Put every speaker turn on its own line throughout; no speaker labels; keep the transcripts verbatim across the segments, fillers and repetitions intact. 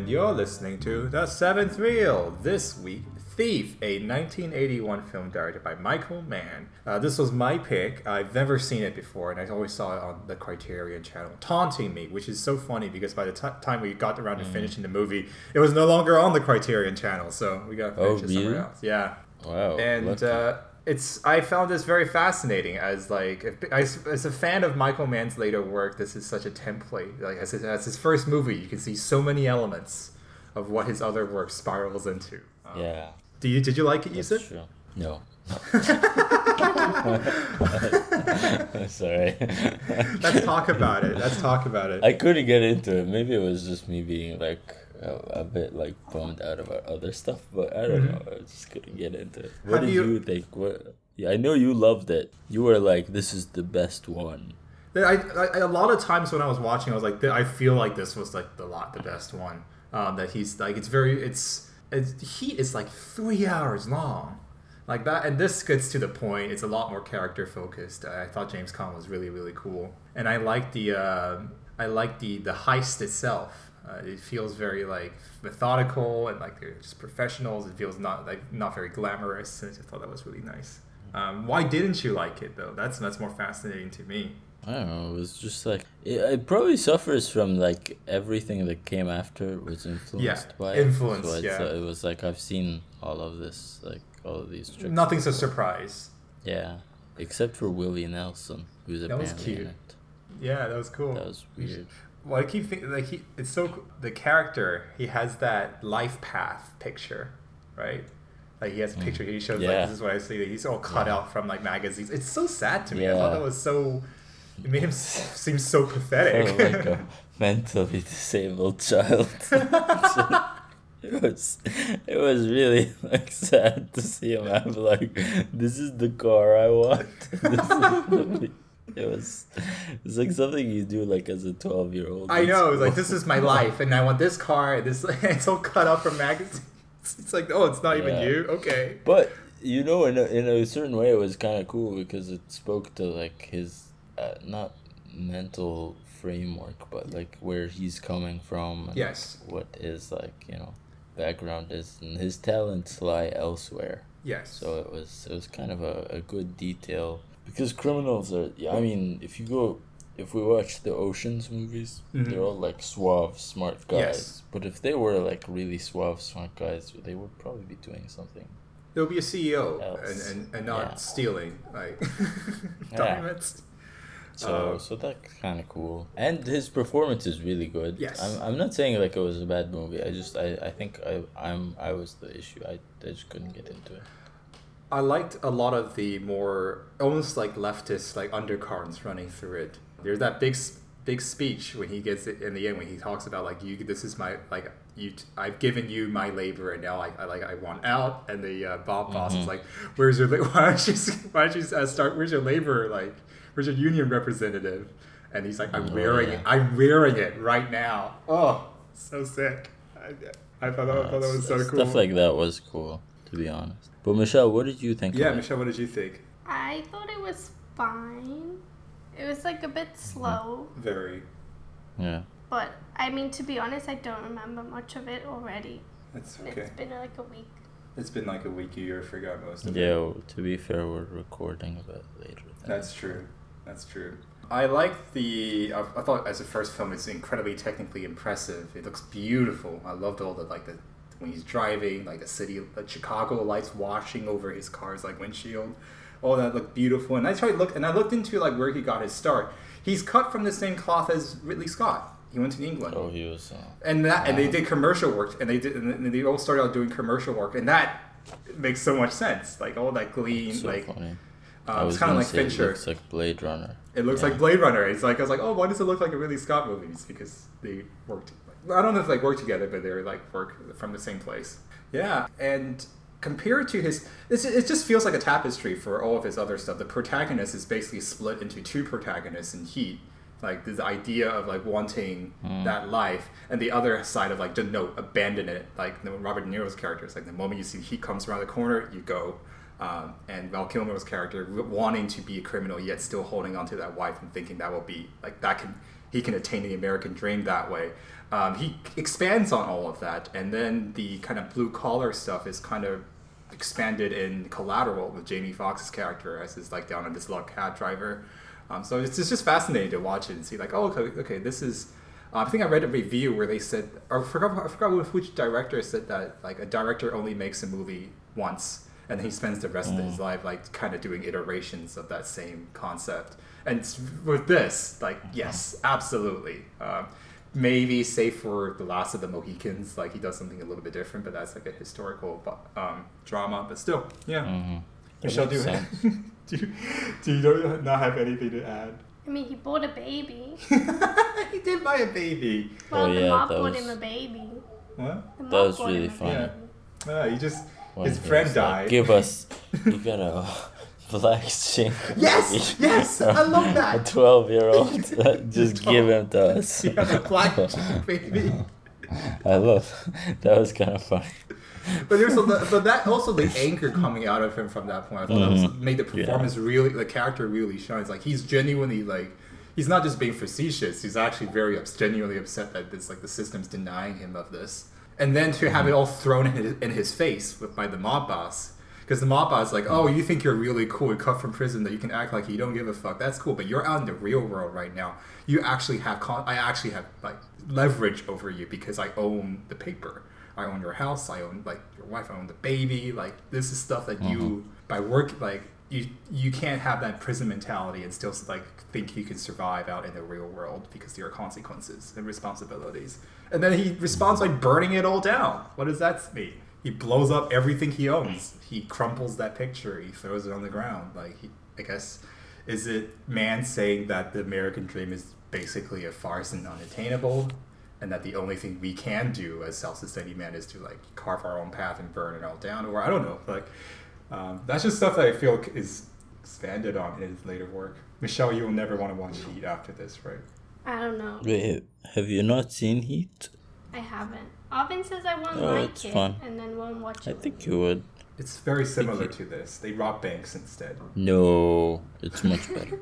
and you're listening to The Seventh Reel. This week, Thief, a nineteen eighty-one film directed by Michael Mann. Uh, this was my pick. I've never seen it before, and I always saw it on the Criterion channel, taunting me, which is so funny because by the t- time we got around to
Mm.
finishing the movie, it was no longer on the Criterion channel, so we got to
Oh,
finish it somewhere
really?
else. Yeah.
Wow.
And
lucky.
uh, it's I found this very fascinating as like if, as, as a fan of Michael Mann's later work. This is such a template. Like as his, as his first movie, you can see so many elements of what his other work spirals into. Um,
yeah.
Do you did you like it,
That's
Yusuf?
true. No. Sorry.
Let's talk about it. Let's talk about it.
I couldn't get into it. Maybe it was just me being like a, a bit like bummed out about other stuff, but I don't
Mhm.
know. I just couldn't get into it.
How
What
do
did
you-
you... think? What? Yeah, I know you loved it. You were like, "This is the best one."
I, I, a lot of times when I was watching, I was like, I feel like this was like the lot the best one. Um, that he's like, it's very, it's, it's Heat is like three hours long, like that, and this gets to the point. It's a lot more character focused. I thought James Caan was really really cool, and I like the, uh, I like the the heist itself. Uh, it feels very like methodical and like they're just professionals. It feels not like not very glamorous. And I just thought that was really nice. Um, why didn't you like it though? That's that's more fascinating to me.
I don't know. It was just like it, it probably suffers from like everything that came after was influenced
Yeah,
by
influence,
it. So it's,
yeah.
uh, it was like I've seen all of this, like all of these tricks.
Nothing's a surprise.
Yeah, except for Willie Nelson, who's
That was
apparently in
cute.
it.
Yeah, that was cool.
That was weird.
Well, I keep thinking like he, it's so co- the character. He has that life path picture, right? Like he has a picture. He shows like
Yeah.
this is what I see. He's all cut
Yeah.
out from like magazines. It's so sad to me. I
Yeah.
thought that was so. It made him s- seem so pathetic.
For like a mentally disabled child. It was, it was really like sad to see him have like, this is the car I want. This is the, it was, it's like something you do like as a twelve year old.
I know. It's like this is my life, and I want this car. And this it's all cut out from magazines. It's like oh, it's not even
Yeah.
you. Okay.
But you know, in a, in a certain way, it was kind of cool because it spoke to like his uh, not mental framework, but like where he's coming from. And
Yes.
what his like you know background is, and his talents lie elsewhere.
Yes.
So it was it was kind of a, a good detail because criminals are. Yeah, I mean, if you go. If we watch the Ocean's movies,
Mhm.
they're all like suave, smart guys.
Yes.
But if they were like really suave, smart guys, they would probably be doing something.
There'll be a C E O and,
Else.
and, and not
Yeah.
stealing like
Yeah.
documents.
So
Uh,
so that's kind of cool. And his performance is really good.
Yes.
I'm I'm not saying like it was a bad movie. I just I, I think I I'm I was the issue. I, I just couldn't get into it.
I liked a lot of the more almost like leftist like undercurrents running through it. There's that big s- big speech when he gets it in the end when he talks about like you this is my like you t- I've given you my labor and now I, I like I want out, and the uh, Bob boss is
Mhm.
like where's your la- why don't you s- why don't you uh, start where's your labor like where's your union representative, and he's like I'm
Oh,
wearing
yeah.
it I'm wearing it right now. Oh, so sick. I, I thought that, I thought that was so cool.
Stuff like that was cool, to be honest. But Michelle, what did you think?
Yeah,
of it?
Michelle, what did you think?
I thought it was fine. It was like a bit slow,
Very.
Yeah.
but I mean, to be honest, I don't remember much of it already.
That's
And
okay.
It's been like a week.
It's been like a week. You forgot most of it.
Yeah. well, To be fair, we're recording a bit later. Than
That's true. That's true. I like the. I, I thought as a first film, it's incredibly technically impressive. It looks beautiful. I loved all the like the when he's driving, like the city, the Chicago lights washing over his car's like windshield. All that looked beautiful. And I tried look and I looked into like where he got his start. He's cut from the same cloth as Ridley Scott. He went to England.
Oh, he was. Uh,
And that, and they
Wow.
did commercial work, and they did, and they all started out doing commercial work, and that makes so much sense. Like all that gleam,
so
like
funny.
uh,
I
it's
was
kind of
gonna
like
say
Fincher.
It looks like Blade Runner.
It looks
Yeah.
like Blade Runner. It's like I was like, oh, why does it look like a Ridley Scott movie? It's because they worked. I don't know if they work together, but they're like work from the same place. Yeah, and compared to his, it's, it just feels like a tapestry for all of his other stuff. The protagonist is basically split into two protagonists in Heat. Like this idea of like wanting
Mm.
that life, and the other side of like just no abandon it. Like the Robert De Niro's character is like the moment you see Heat comes around the corner, you go. Um, and Val Kilmer's character wanting to be a criminal yet still holding on to that wife and thinking that will be like that can he can attain the American dream that way. Um, he expands on all of that, and then the kind of blue collar stuff is kind of expanded in Collateral with Jamie Foxx's character as his like down on this log cab driver. Um, so it's, it's just fascinating to watch it and see like, oh, okay, okay this is. Uh, I think I read a review where they said, or I forgot, I forgot which director said that like a director only makes a movie once, and he spends the rest mm. of his life like kind of doing iterations of that same concept. And with this, like, yes, absolutely. Um, maybe save for The Last of the Mohicans, like he does something a little bit different, but that's like a historical um, drama. But still, yeah. Mm-hmm. Michelle, do, do you do you don't not have anything to add?
I mean, he bought a baby.
He did buy a baby.
Well,
oh,
the
yeah,
mom
that
bought
was...
him a baby.
What?
The
that
mom
was
bought
really
him a
funny.
baby.
Yeah, he just
when
his friend died.
Like, give us, you got a black shin.
Yes, yes, I love that.
A twelve-year-old, just give him to us.
Yeah, the black baby.
I love that. Was kind of funny.
But there's a, but that also the anger coming out of him from that point. I thought mm-hmm. that was, made the performance yeah. really, the character really shines. Like he's genuinely like, he's not just being facetious. He's actually very ups, genuinely upset that this like the system's denying him of this. And then to have it all thrown in his, in his face with by the mob boss, because the mob boss is like, oh, you think you're really cool and cut from prison that you can act like you don't give a fuck. That's cool, but you're out in the real world right now. You actually have con- I actually have like leverage over you because I own the paper. I own your house. I own like your wife. I own the baby. Like this is stuff that mm-hmm. you by work like you you can't have that prison mentality and still like think you can survive out in the real world because there are consequences and responsibilities. And then he responds by burning it all down. What does that mean? He blows up everything he owns. He crumples that picture. He throws it on the ground. Like he, I guess, is it man saying that the American dream is basically a farce and unattainable? And that the only thing we can do as self-sustaining men is to like carve our own path and burn it all down, or I don't know, like um, that's just stuff that I feel is expanded on in his later work. Michelle, you will never want to watch Heat after this, right?
I don't know.
Wait, have you not seen Heat?
I haven't. Alvin says I won't
oh,
like
it's
it,
fun.
and then won't watch it.
I think you would.
It's very similar to this. They rob banks instead.
No, it's much better.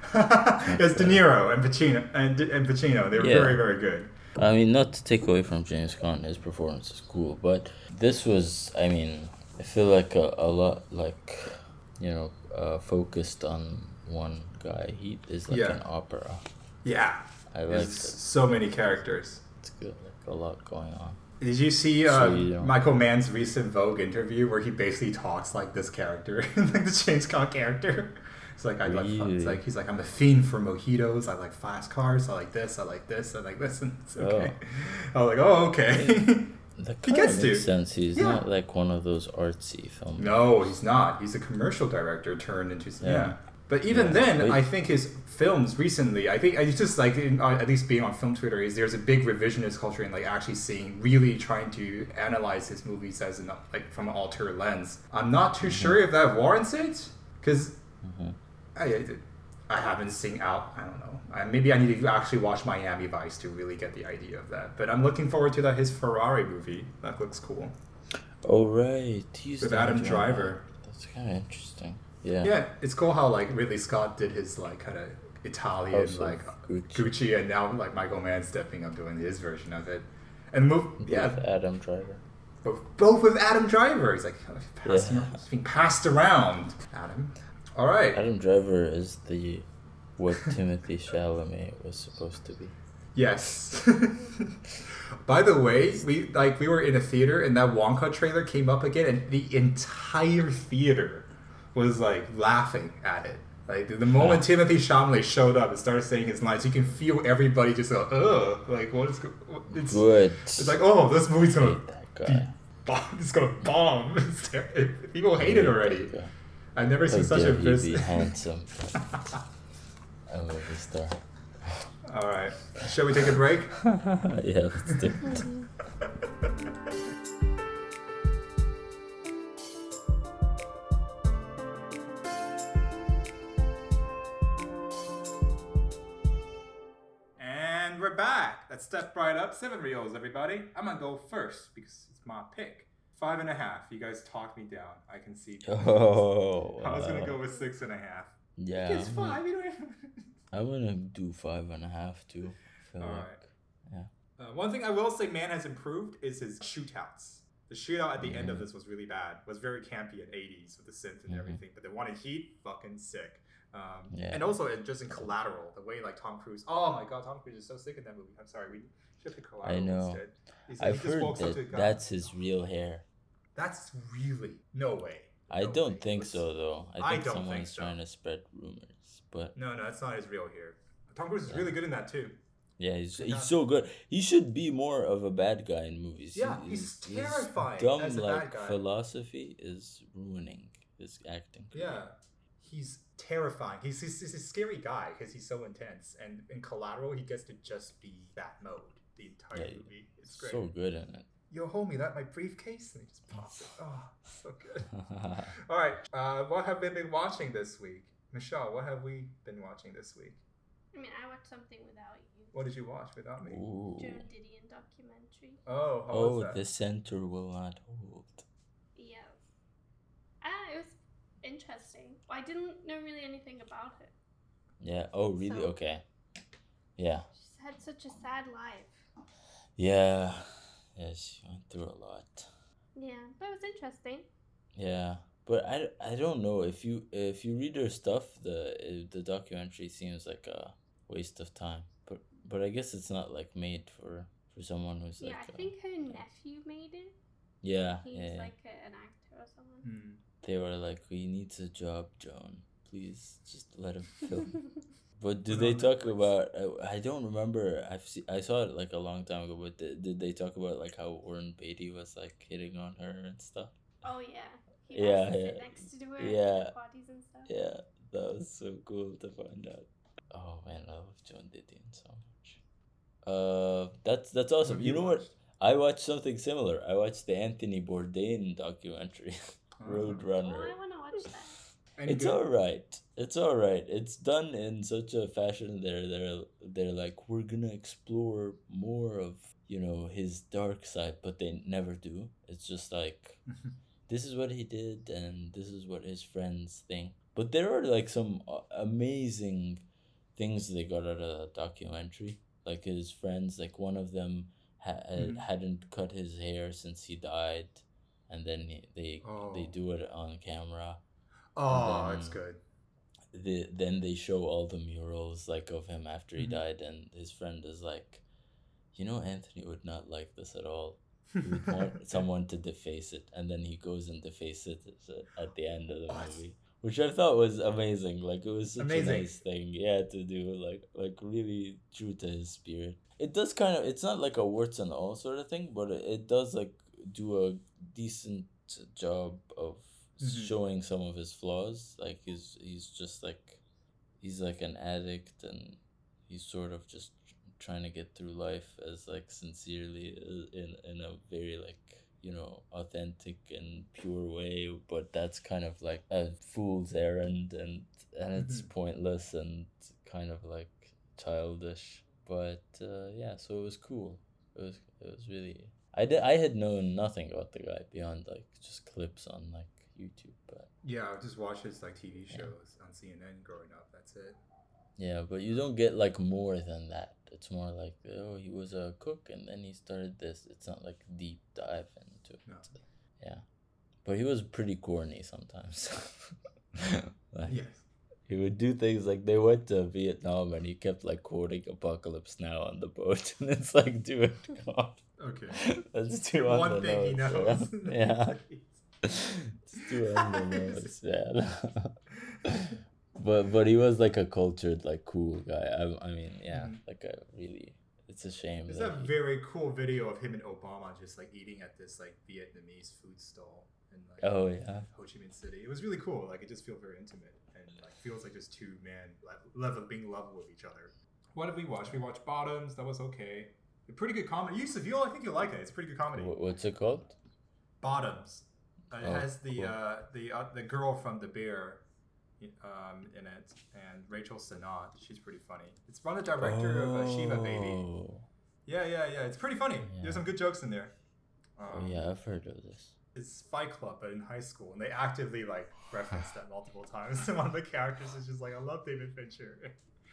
It's De Niro and Pacino, and, and Pacino. They were yeah. very, very good.
I mean, not to take away from James Caan, his performance is cool, but this was, I mean, I feel like a, a lot, like, you know, uh, focused on one guy. He is like
yeah.
an opera.
Yeah.
I like
There's so many characters.
It's good, like a lot going on.
Did you see uh,
so you
Michael Mann's recent Vogue interview where he basically talks like this character, like the James Caan character? It's like I really? like. It's like he's like I'm a fiend for mojitos. I like fast cars. I like this. I like this. I like this. And it's okay. Oh. I was like, oh, okay.
That
he gets
makes
to.
sense. He's
yeah.
not like one of those artsy films.
No, he's not. He's a commercial director turned into yeah. yeah. But even yeah. then, Wait. I think his films recently, I think I just like in, uh, at least being on film Twitter, is there's a big revisionist culture and like actually seeing, really trying to analyze his movies as an like from an altered lens. I'm not too mm-hmm. sure if that warrants it because. Mm-hmm. I, I haven't seen out. I don't know. I, maybe I need to actually watch Miami Vice to really get the idea of that. But I'm looking forward to that his Ferrari movie. That looks cool.
Oh right, he's
with Adam Driver. Driver.
That's kind of interesting. Yeah.
Yeah, it's cool how like Ridley Scott did his like kind of Italian
also
like
Gucci.
Gucci, and now like Michael Mann stepping up doing his version of it, and move yeah.
With Adam Driver.
Both, both with Adam Driver. He's like passed
yeah.
him, he's being passed around. Adam. All right.
Adam Driver is the what Timothy Chalamet was supposed to be.
Yes. By the way, we like we were in a theater and that Wonka trailer came up again, and the entire theater was like laughing at it. Like the moment yeah. Timothy Chalamet showed up and started saying his lines, you can feel everybody just go, ugh, like what is it's
good.
It's like, oh, this movie's gonna
that guy.
Bomb. It's gonna bomb. People hate it already. I've never seen such a
he be handsome. I love this star.
All right. Shall we take a break?
Yeah, let's do it.
And we're back. Let's step right up. Seven reels, everybody. I'm gonna go first because it's my pick. Five and a half. You guys talked me down. I can see.
Oh.
I was wow. gonna go with six and a half.
Yeah.
It's five. You don't even...
I'm gonna do five and a half too. I feel
All
like,
right.
yeah.
Uh, one thing I will say, man has improved is his shootouts. The shootout at the end of
Mhm.
this was really bad. Was very campy at eighties with the synth and
Mhm.
everything. But the one in Heat, fucking sick. Um,
Yeah.
And also, it, just in Collateral, the way like Tom Cruise. Oh my god, Tom Cruise is so sick in that movie. I'm sorry, we should pick Collateral
I know.
instead. He's, he
I've
just
heard
walks up to a
that
guy.
that's his real hair.
That's really no way.
I
No
don't
way.
think
It was-
so though. I
I
think
don't
someone's
think so.
trying to spread rumors, but
No, no, that's not his real hair. Tom Cruise is
Yeah.
really good in that too.
yeah, he's
Yeah.
he's so good. He should be more of a bad guy in movies.
Yeah,
He-
he's
his
terrifying
dumb
as a
like
bad guy.
philosophy is ruining his acting. career.
Yeah, he's terrifying. He's, he's, he's a scary guy because he's so intense. And in Collateral, he gets to just be that mode the entire
Yeah,
movie. It's great.
So good in it.
Yo, homie, that my briefcase? And he just pops it. Oh, so good. All right, uh, what have we been watching this week? Michelle, what have we been watching this week?
I mean, I watched something without you.
What did you watch without me?
Ooh.
Joan Didion documentary.
Oh, how
Oh,
was that?
the center will not hold.
Yes. Ah, it was interesting. I didn't know really anything about it.
Yeah. Oh, really?
So-
Okay. Yeah.
She's had such a sad life.
Yeah. Yeah, she went through a lot.
Yeah, but it was interesting.
Yeah, but I, I don't know if you if you read her stuff, the uh, the documentary seems like a waste of time. But but I guess it's not like made for for someone who's like
Yeah, I
uh,
think her nephew made it.
yeah
He's
yeah.
like a, an actor or someone.
Hmm.
They were like, he needs a job, Joan. Please just let him film. But did
Put
they
on
talk
Netflix.
about? uh, I don't remember. I've see, I saw it like a long time ago. But did, did they talk about like how Warren Beatty was like hitting on her and stuff?
Oh yeah. He
Yeah,
has to sit
yeah.
next to her
Yeah.
at parties and stuff.
Yeah, that was so cool to find out. Oh man, I love Joan Didion so much. Uh, that's that's awesome.
What
You
have
know what?
watched?
I watched something similar. I watched the Anthony Bourdain documentary,
Oh.
Oh, I
Roadrunner.
want to watch that.
Any
It's
good?
all right. It's all right. It's done in such a fashion. They're they're they're like, we're gonna explore more of you know his dark side, but they never do. It's just like this is what he did and this is what his friends think. But there are like some uh, amazing things they got out of the documentary. Like his friends, like one of them ha-
Mhm.
hadn't cut his hair since he died, and then he, they they
Oh.
do it on camera.
Oh,
then-
that's good.
The, then they show all the murals like of him after he
Mhm.
died, and his friend is like, you know, Anthony would not like this at all. He would want someone to deface it, and then he goes and defaces it at the end of the
What?
movie, which I thought was amazing. Like it was such
Amazing.
a nice thing, yeah, to do. Like like really true to his spirit. It does kind of. It's not like a warts and all sort of thing, but it, it does like do a decent job of
Mhm.
showing some of his flaws. Like he's he's just like he's like an addict, and he's sort of just trying to get through life as like sincerely uh, in in a very like you know authentic and pure way, but that's kind of like a fool's errand, and and it's
Mhm.
pointless and kind of like childish, but uh, yeah, so it was cool. It was it was really I did I had known nothing about the guy beyond like just clips on like YouTube, but
Yeah, I just watched his like T V shows on C N N growing up. That's it.
yeah, but you don't get like more than that. It's more like, oh, he was a cook and then he started this. It's not like deep dive into it.
No.
Yeah. But he was pretty corny sometimes. Like,
Yes.
he would do things like they went to Vietnam and he kept like quoting Apocalypse Now on the boat. And it's like, dude, come on.
Okay.
That's too on
One
the
thing he
nose,
knows.
Yeah. It's too on the nose, man. But but he was like a cultured, like cool guy. I, I mean, yeah,
Mhm.
like a really. It's a shame.
There's
that
a
he-
very cool video of him and Obama just like eating at this like Vietnamese food stall in like
Oh yeah.
Ho Chi Minh City. It was really cool. Like it just feels very intimate and like feels like just two men like level being level with each other. What did we watch? We watched Bottoms. That was okay. A pretty good comedy. Yusuf, you I think you like it. It's pretty good comedy.
Wh- What's it called?
Bottoms. Uh, it
Oh,
has the
cool.
uh, the uh, the girl from The Bear um, in it, and Rachel Sennott. She's pretty funny. It's from the director of uh, Shiva Baby.
Oh.
Yeah, yeah, yeah. It's pretty funny.
Yeah.
There's some good jokes in there. Um,
Oh yeah, I've heard of this.
It's Fight Club, but in high school, and they actively like reference that multiple times. One of the characters is just like, "I love David Fincher."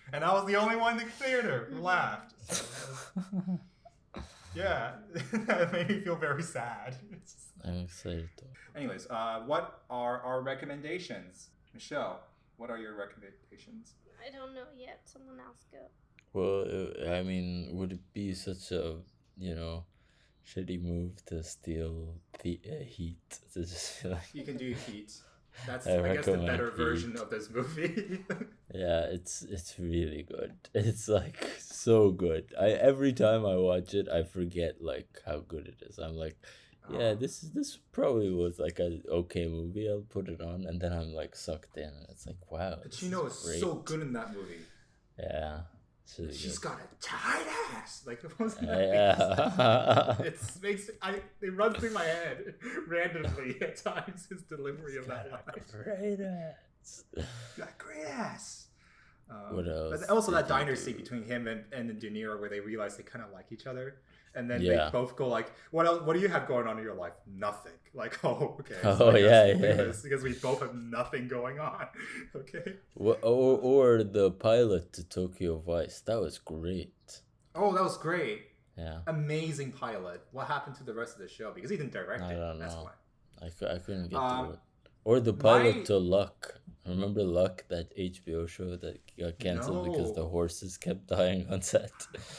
and I was the only one in the theater who laughed. So, yeah, that made me feel very sad.
I'm excited though.
Anyways, uh, what are our recommendations? Michelle, what are your recommendations?
I don't know yet. Someone else go.
Well, uh, I mean, would it be such a, you know, shitty move to steal the uh, Heat? To just be like,
You can do Heat. That's,
I
I, guess, the
recommend
better
Heat.
version of this movie.
yeah, it's it's really good. It's like so good. I every time I watch it, I forget like how good it is. I'm like, yeah,
Oh.
this is this probably was like a okay movie. I'll put it on, and then I'm like sucked in, and it's like, wow. this
Pacino
is
is
great.
so good in that movie.
Yeah, it's really
She's
good.
got a tight ass. Like, wasn't that
Yeah.
It makes I it runs through my head randomly at times. His delivery of that line.
Great ass.
Got great ass. Um,
What else
But also
did
that
you
diner
do?
scene between him and, and De Niro where they realize they kind of like each other. And then
Yeah.
they both go like, "What else? What do you have going on in your life? Nothing." Like, oh, okay.
Oh,
I guess
yeah,
we'll do
yeah.
this because we both have nothing going on. Okay.
Wha- Or, or the pilot to Tokyo Vice. That was great.
Oh, that was great.
Yeah.
Amazing pilot. What happened to the rest of the show? Because he didn't direct
I
it.
don't
That's
know.
why.
I, cou- I couldn't get
Um,
to it. Or the pilot
my-
to Luck. Remember Luck, that H B O show that got canceled because the
No.
horses kept dying on set?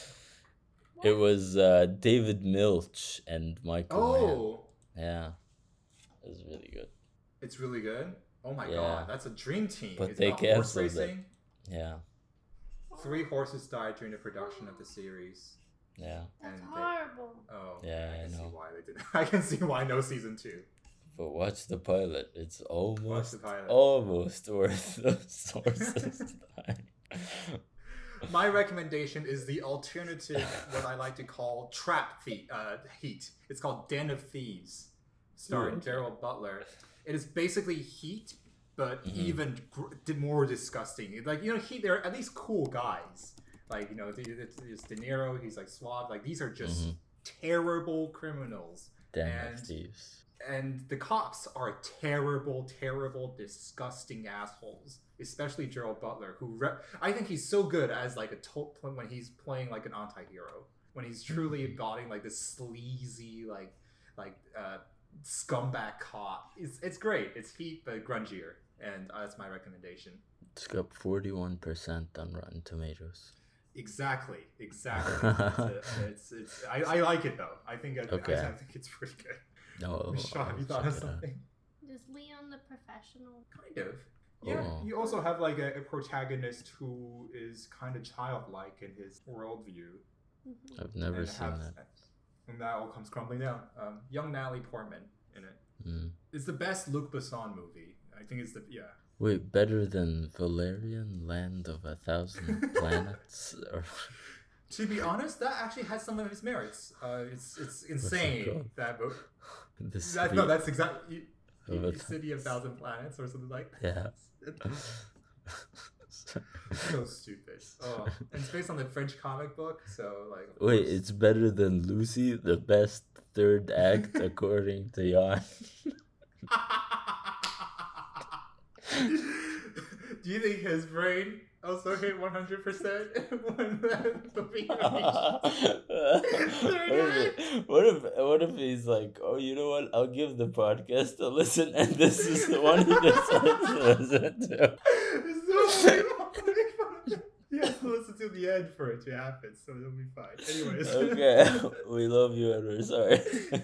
It was uh, David Milch and Michael Mann.
Oh,
Yeah. It was really good.
it's really good. Oh my
Yeah.
god, that's a dream team.
But
It's
they
about horse
canceled it.
racing.
Yeah.
Three horses died during the production of the series.
Yeah.
That's
And they-
horrible.
Oh,
Yeah,
I
I
can see
know.
why they didn't. I can see why no season two.
But watch the pilot. It's almost
the pilot.
almost worth those horses dying.
My recommendation is the alternative, what I like to call trap Thie- uh, heat. It's called Den of Thieves, starring
Ooh, okay.
Gerald Butler. It is basically Heat, but
Mm-hmm.
even gr- d- more disgusting. Like, you know, Heat, they're at least cool guys. Like, you know, it's, it's De Niro, he's like suave. Like, these are just
Mhm.
terrible criminals.
Den
And-
of Thieves.
And the cops are terrible, terrible, disgusting assholes. Especially Gerald Butler, who re- I think he's so good as like a to- when he's playing like an anti-hero. When he's truly embodying like this sleazy, like like uh, scumbag cop. It's it's great. It's Heat but grungier, and uh, that's my recommendation.
It's got forty-one percent on Rotten Tomatoes.
Exactly, exactly. it's, a, it's it's I, I like it though. I think I,
Okay.
I, I think it's pretty good.
No,
Michelle, have you
I'll
thought
check
of
it out.
something?
Does Leon the professional?
Kind of. Yeah,
Oh.
you also have like a, a protagonist who is kind of childlike in his worldview.
Mhm.
I've never
and
seen
have-
that.
And that all comes crumbling down. Um, young Natalie Portman in it.
Mm.
It's the best Luc Besson movie. I think it's the yeah.
Wait, better than Valerian, Land of a Thousand Planets? Or
To be honest, that actually has some of its merits. Uh, it's it's insane
called?
that book.
the
That,
city
no, that's exactly
of a
City of Thousand Planets or something like that.
Yeah.
So stupid. Oh, and it's based on the French comic book, so like. of
Wait,
course-
it's better than Lucy, the best third act according to Jan.
Do you think his brain also hit one hundred percent when the movie reached?
what, if, what if what if he's like, oh, you know what? I'll give the podcast a listen, and this is the one he decides to listen to.
It's so funny. He has to listen to the end for it to happen, so it'll be fine. Anyways.
Okay, we love you, and we're sorry.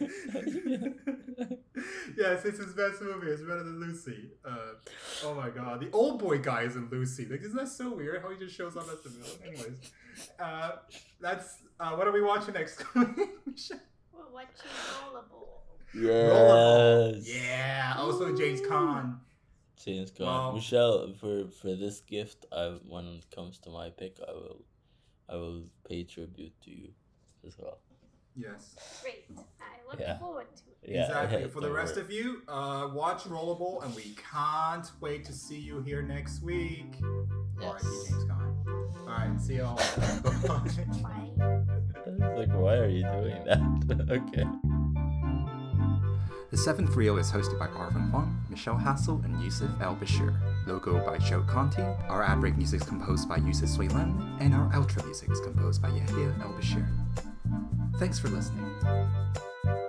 Yes, it's his best movie. It's better than Lucy. Uh, oh my god, the old boy guy is in Lucy. Like, isn't that so weird? How he just shows up as the villain. Anyways, uh, that's uh, what are we watching next? Michelle?
We're watching Rollerball.
Yes.
Yeah. Also James Caan.
James Caan.
Wow.
Michelle, for for this gift, I when it comes to my pick, I will, I will pay tribute to you, as well.
Yes.
Great. I look
Yeah.
forward to it.
Yeah,
Exactly. For the
don't
rest
worry.
of you, uh, watch Rollerball, and we can't wait to see you here next week. R I P
Yes.
James Caan. All right. See y'all. Bye.
Bye.
I was like, why are you doing that? Okay.
The Seventh Reel is hosted by Arvin Huang, Michelle Hassel, and Yusuf El Bashir.
Logo by Joe Conti. Our ad break music is composed by Yusuf Sui Lam, and our outro music is composed by Yahya El Bashir. Thanks for listening.